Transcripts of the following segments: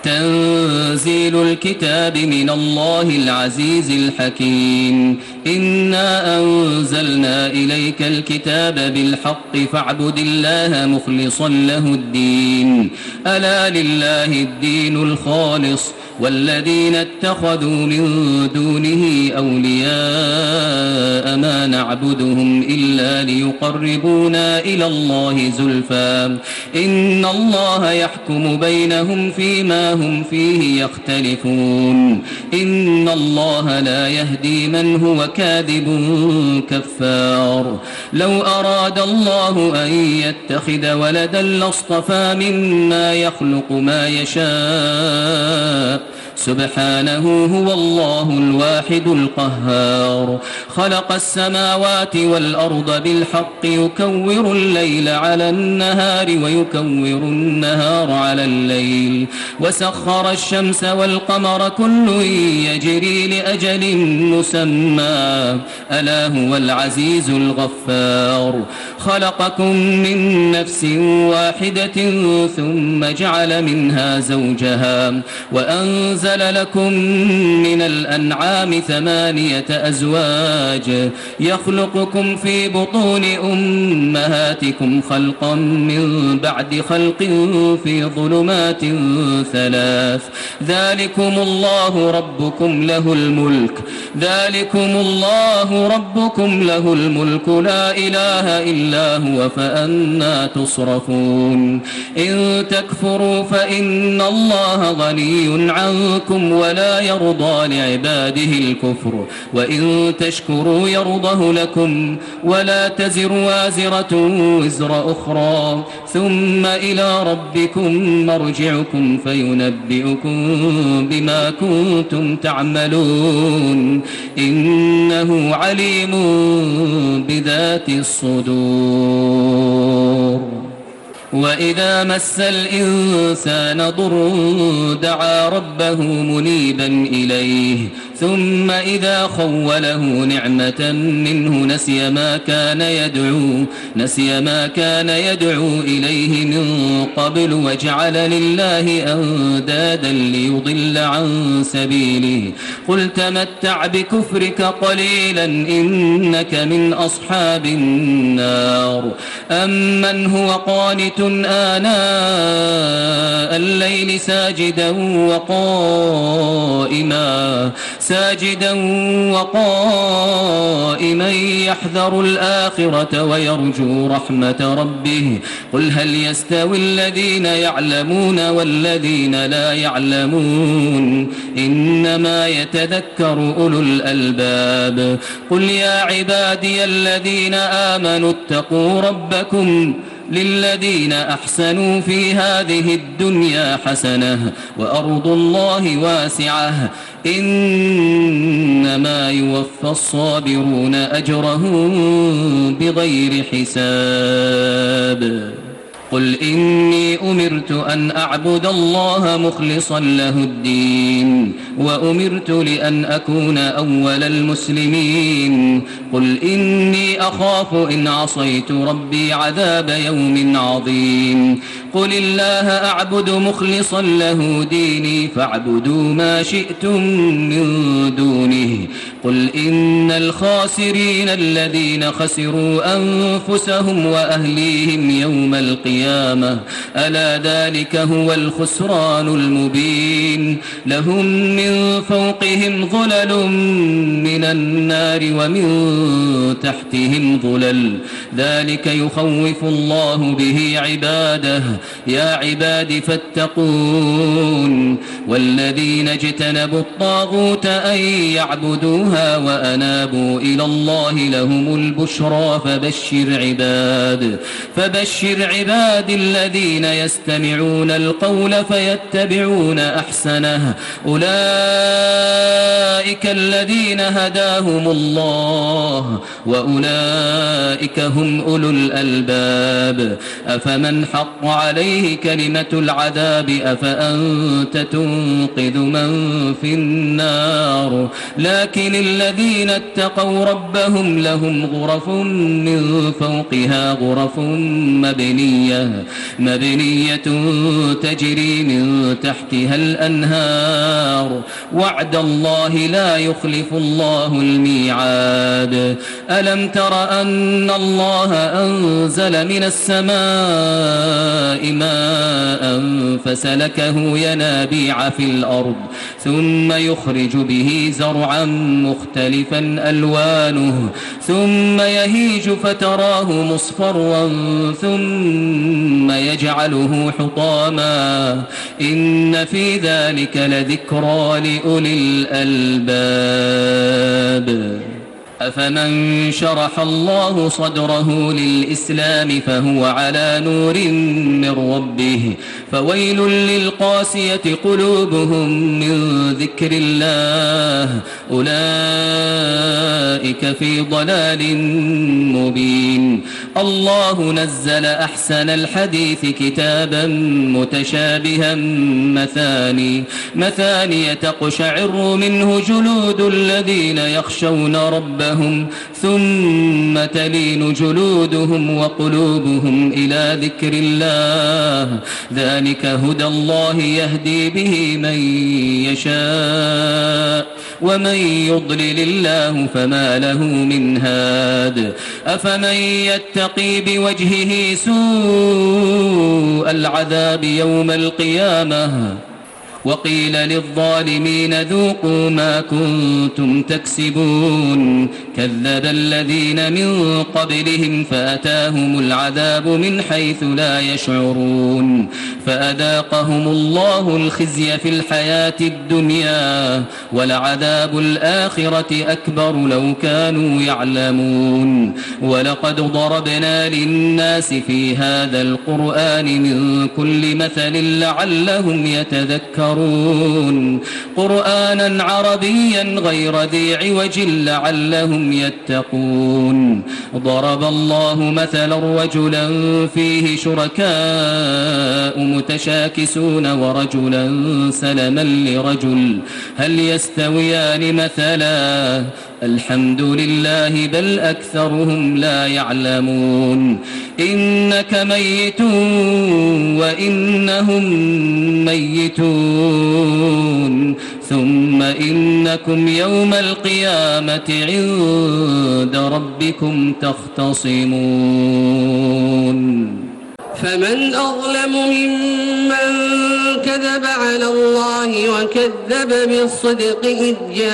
تنزيل الكتاب من الله العزيز الحكيم. إنا أنزلنا إليك الكتاب بالحق فاعبد الله مخلصا له الدين. ألا لله الدين الخالص والذين اتخذوا من دونه أولياء ما نعبدهم إلا ليقربونا إلى الله زلفى إن الله يحكم بينهم فيما هم فيه يختلفون. إن الله لا يهدي من هو كاذب كفار. لو أراد الله أن يتخذ ولدا لاصطفى مما يخلق ما يشاء سبحانه هو الله الواحد القهار. خلق السماوات والأرض بالحق يكور الليل على النهار ويكور النهار على الليل وسخر الشمس والقمر كل يجري لأجل مسمى ألا هو العزيز الغفار. خلقكم من نفس واحدة ثم جعل منها زوجها وأنزل لكم من الأنعام 8 أزواج يخلقكم في بطون أمهاتكم خلقا من بعد خلق في ظلمات 3 ذلكم الله ربكم له الملك لا إله إلا هو فأنى تصرفون. إن تكفروا فإن الله غني عنكم ولا يرضى لعباده الكفر وإن تشكروا يرضه لكم ولا تزر وازرة وزر أخرى ثم إلى ربكم مرجعكم فينبئكم بما كنتم تعملون إنه عليم بذات الصدور. وإذا مس الإنسان ضر دعا ربه منيبا إليه ثم إذا خوله نعمة منه نسي ما كان يدعو إليه من قبل وجعل لله أندادا ليضل عن سبيله. قل تمتع بكفرك قليلا إنك من أصحاب النار. أمن هو قانت آناء الليل ساجدا وقائما يحذر الآخرة ويرجو رحمة ربه. قل هل يستوي الذين يعلمون والذين لا يعلمون إنما يتذكر أولو الألباب. قل يا عبادي الذين آمنوا اتقوا ربكم للذين أحسنوا في هذه الدنيا حسنة وأرض الله واسعة إنما يوفى الصابرون أجرهم بغير حساب. قل إني أمرت أن أعبد الله مخلصا له الدين وأمرت لأن أكون أول المسلمين. قل إني أخاف إن عصيت ربي عذاب يوم عظيم. قل الله أعبد مخلصا له ديني فاعبدوا ما شئتم من دونه. قل إن الخاسرين الذين خسروا أنفسهم وأهليهم يوم القيامة ألا ذلك هو الخسران المبين. لهم من فوقهم ظلل من النار ومن تحتهم ظلل ذلك يخوف الله به عباده. يا عباد فاتقون. والذين اجتنبوا الطاغوت أن يعبدوها وأنابوا إلى الله لهم البشرى فبشر عباد الذين يستمعون القول فيتبعون أحسنه حسنة أولئك الذين هداهم الله وأولئك هم أولو الألباب أفمن حق عليه كلمة العذاب أفأنت تنقذ من في النار لكن الذين اتقوا ربهم لهم غرف من فوقها غرف مبنية تجري من تحتها الأنهار وعد الله لا يخلف الله الميعاد ألم تر أن الله أنزل من السماء ماء فسلكه ينابيع في الأرض ثم يخرج به زرعا مختلفا ألوانه ثم يهيج فتراه مصفرا ثم يجعله حطاما إن في ذلك لذكرى لأولي الألباب أفمن شرح الله صدره للإسلام فهو على نور من ربه فويل للقاسية قلوبهم من ذكر الله أولئك في ضلال مبين الله نزل أحسن الحديث كتابا متشابها مثاني تقشعر منه جلود الذين يخشون ربهم ثم تلين جلودهم وقلوبهم إلى ذكر الله ذلك هدى الله يهدي به من يشاء ومن يضلل الله فما له من هاد أفمن يتقي بوجهه سوء العذاب يوم القيامة وقيل للظالمين ذوقوا ما كنتم تكسبون كذب الذين من قبلهم فأتاهم العذاب من حيث لا يشعرون فأذاقهم الله الخزي في الحياة الدنيا ولعذاب الآخرة أكبر لو كانوا يعلمون ولقد ضربنا للناس في هذا القرآن من كل مثل لعلهم يتذكرون قرآنا عربيا غير ذي عوج لعلهم يتقون ضرب الله مثلا رجلا فيه شركاء متشاكسون ورجلا سلما لرجل هل يستويان مثلا الحمد لله بل أكثرهم لا يعلمون إنك ميت وإنهم ميتون ثم إنكم يوم القيامة عند ربكم تختصمون فمن أظلم ممن كذب على الله وكذب بالصدق إذ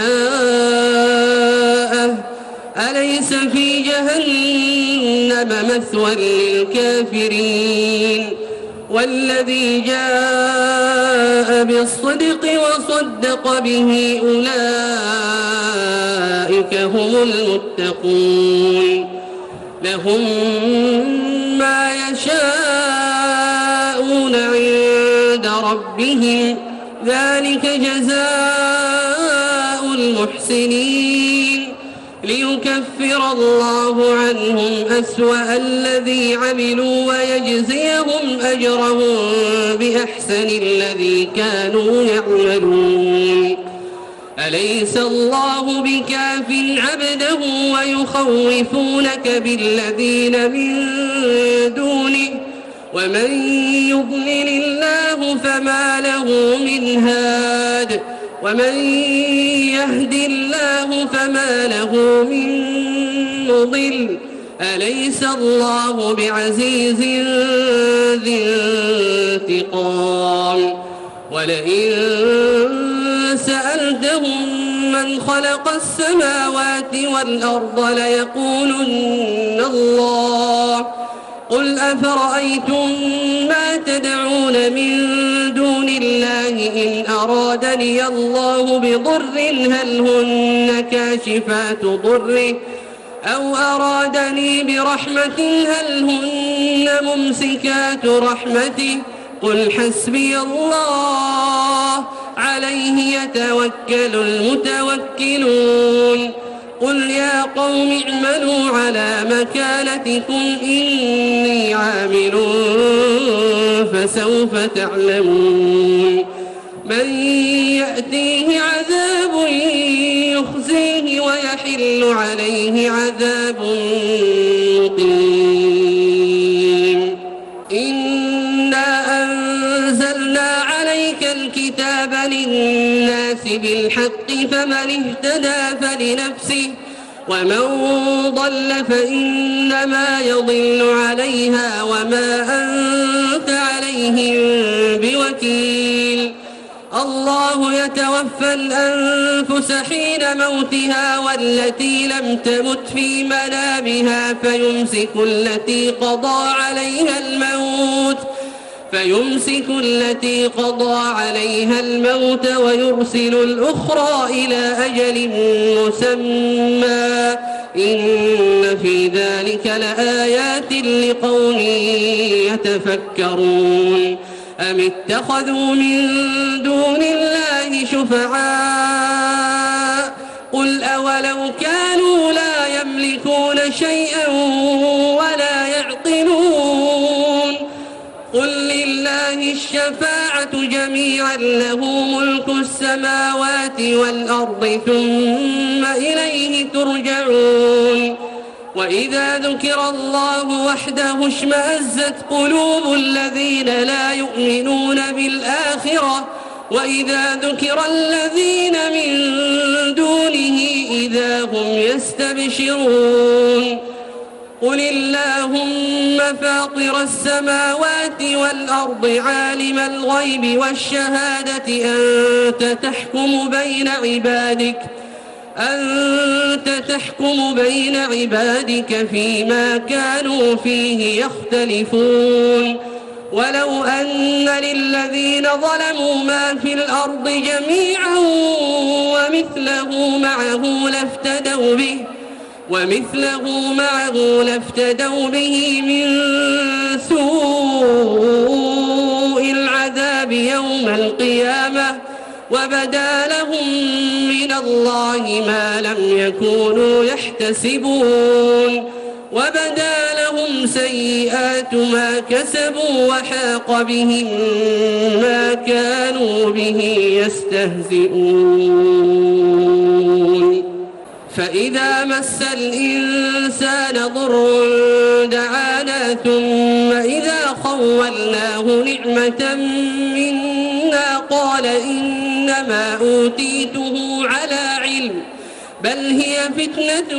جاءه أليس في جهنم مثوى للكافرين والذي جاء بالصدق وصدق به أولئك هم المتقون لهم ما يشاءون عند ربهم ذلك جزاء المحسنين ليكفر الله عنهم أسوأ الذي عملوا ويجزيهم أجرهم بأحسن الذي كانوا يعملون أليس الله بكاف عبده ويخوفونك بالذين من دونه ومن يضلل الله فما له من هاد ومن يهد الله فما له من مضل أليس الله بعزيز ذي انتقام ولئن سألتهم من خلق السماوات والأرض ليقولن الله قل أفرأيتم ما تدعون من دون الله إن أرادني الله بضر هل هن كاشفات ضره أو أرادني برحمة هل هن ممسكات رحمته قل حسبي الله عليه عليه يتوكل المتوكلون قل يا قوم اعملوا على مكانتكم إني عامل فسوف تعلمون من يأتيه عذاب يخزيه ويحل عليه عذاب مقيم إنا أنزلنا عليك الكتاب للناس بالحق فمن اهتدى فلنفسه ومن ضل فإنما يضل عليها وما أنت عليهم بوكيل الله يتوفى الأنفس حين موتها والتي لم تمت في منامها فيمسك التي قضى عليها الموت ويرسل الأخرى إلى أجل مسمى إن في ذلك لآيات لقوم يتفكرون أم اتخذوا من دون الله شفعاء قل أولو كانوا لا يملكون شيئا ولا يعقلون قل لله الشفاعة جميعا له ملك السماوات والأرض ثم إليه ترجعون وإذا ذكر الله وحده اشمأزت قلوب الذين لا يؤمنون بالآخرة وإذا ذكر الذين من دونه إذا هم يستبشرون قل اللهم فاطر السماوات والأرض عالم الغيب والشهادة أنت تحكم بين عبادك فيما كانوا فيه يختلفون ولو أن للذين ظلموا ما في الأرض جميعا ومثله معه لافتدوا به من سوء العذاب يوم القيامة وبدا لهم من الله ما لم يكونوا يحتسبون وبدا لهم سيئات ما كسبوا وحاق بهم ما كانوا به يستهزئون فإذا مس الإنسان ضر دعانا ثم إذا خولناه نعمة منا قال إنما أوتيته على علم بل هي فتنة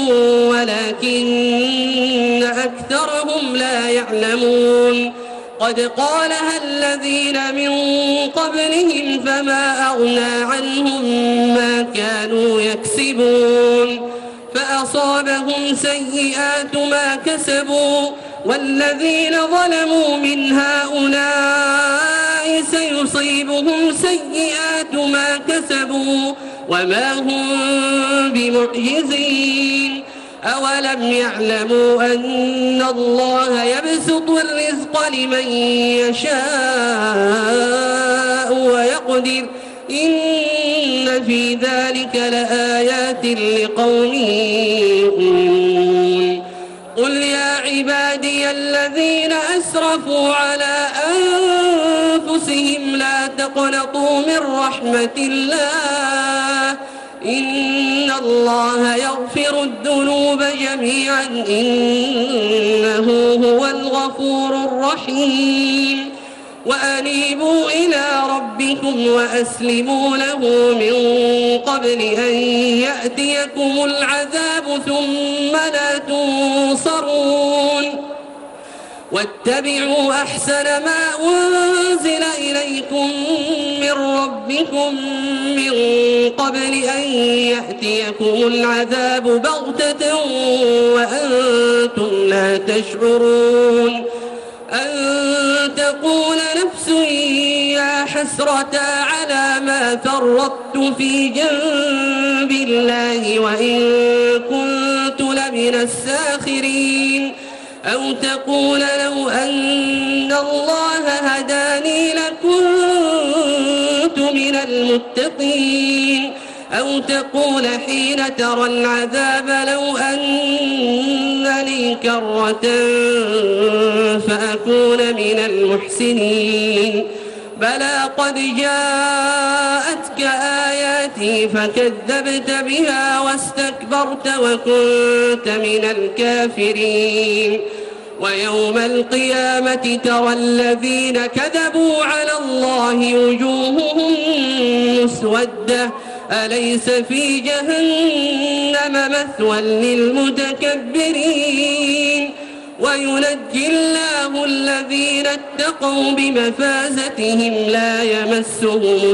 ولكن أكثرهم لا يعلمون قد قالها الذين من قبلهم فما أغنى عنهم ما كانوا يكسبون فأصابهم سيئات ما كسبوا والذين ظلموا من هؤلاء سيصيبهم سيئات ما كسبوا وما هم بمعجزين أولم يعلموا أن الله يبسط الرزق لمن يشاء ويقدر إن في ذلك لآيات لقوم يؤمنون قل يا عبادي الذين أسرفوا على أنفسهم لا تقنطوا من رحمة الله إن الله يغفر الذنوب جميعا إنه هو الغفور الرحيم وأنيبوا إلى ربكم وأسلموا له من قبل أن يأتيكم العذاب ثم لا تنصرون واتبعوا أحسن ما أنزل إليكم من ربكم من قبل أن يأتيكم العذاب بغتة وأنتم لا تشعرون أن تقول نفس يا حسرة على ما فرطت في جنب الله وإن كنت لمن الساخرين أو تقول لو أن الله هداني لكنت من المتقين أو تقول حين ترى العذاب لو أن لي كرة فأكون من المحسنين بلى قد جاءتك آياتي فكذبت بها واستكبرت وكنت من الكافرين ويوم القيامة ترى الذين كذبوا على الله وجوههم مسودة أليس في جهنم مثوى للمتكبرين وينجي الله الذين اتقوا بمفازتهم لا يمسهم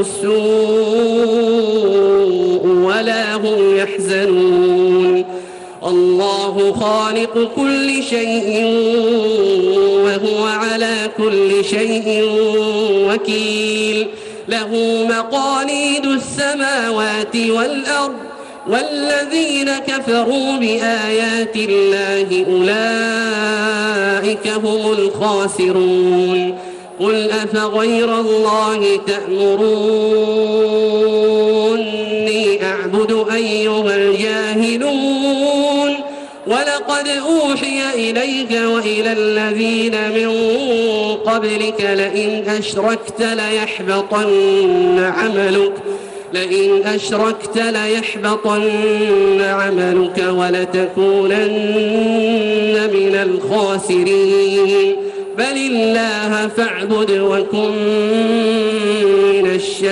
السوء ولا هم يحزنون الله خالق كل شيء وهو على كل شيء وكيل له مقاليد السماوات والأرض والذين كفروا بآيات الله أولئك هم الخاسرون قل أفغير الله تأمروني أعبد أيها الجاهلون ولقد أوحي إليك وإلى الذين من قبلك لئن أشركت ليحبطن عملك ولتكونن من الخاسرين بل الله فاعبد وكن من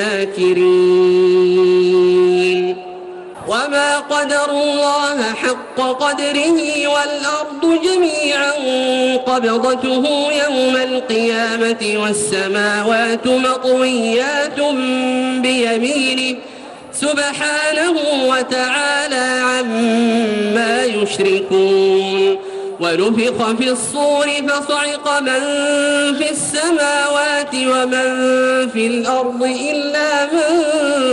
الشاكرين وما قدروا الله حق قدره والأرض جميعا قبضته يوم القيامة والسماوات مطويات بيمينه سبحانه وتعالى عما يشركون ونفخ في الصور فصعق من في السماوات ومن في الأرض إلا من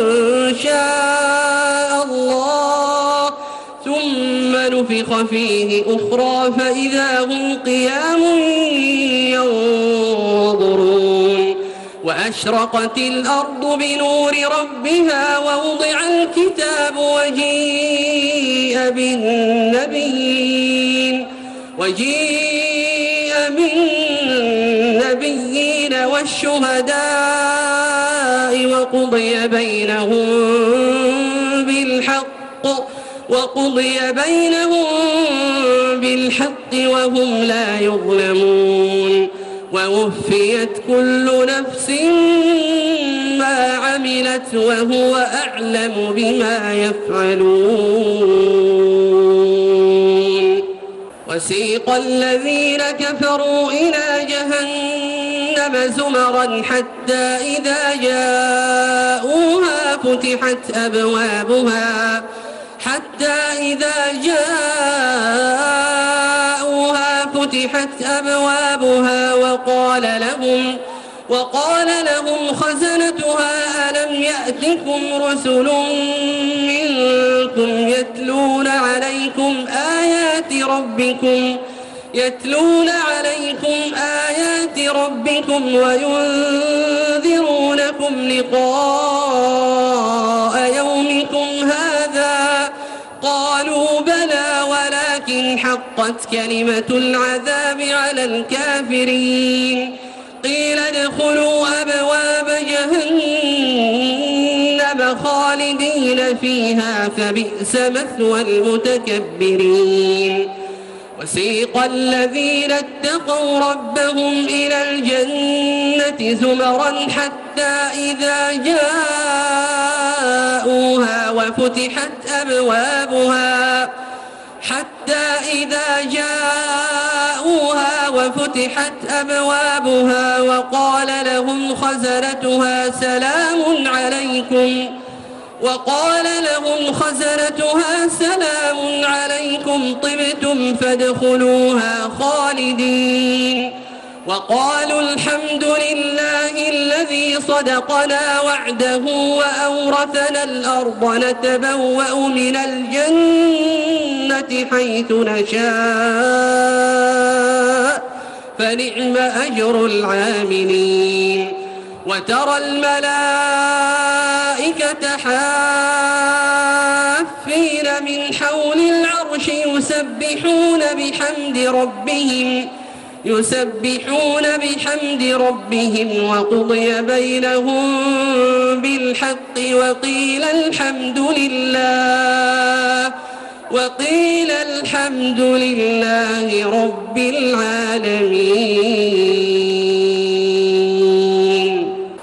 شاء الله ثم نفخ فيه أخرى فإذا هم قيام ينظرون وأشرقت الأرض بنور ربها ووضع الكتاب وجيء بالنبيين والشهداء وقضي بينهم بالحق وهم لا يظلمون ووفيت كل نفس ما عملت وهو أعلم بما يفعلون وسيق الذين كفروا إلى جهنم زمرا حتى إذا جاءوها فتحت أبوابها وقال لهم خزنتها ألم يأتكم رسل منكم يتلون عليكم آيات ربكم وينذرونكم لقاء يومكم هذا قالوا بلى ولكن حقت كلمة العذاب على الكافرين قيل ادخلوا أبواب جهنم خالدين فيها فبئس مثوى المتكبرين وسيق الذين اتقوا ربهم إلى الجنة زمرا حتى إذا جاءوها وفتحت أبوابها وقال لهم خزنتها سلام عليكم طبتم فادخلوها خالدين وقالوا الحمد لله الذي صدقنا وعده وأورثنا الأرض نتبوأ من الجنة حيث نشاء فنعم أجر العاملين وترى الملائكة حافين من حول العرش يسبحون بحمد ربهم وقضي بينهم بالحق وقيل الحمد لله رب العالمين.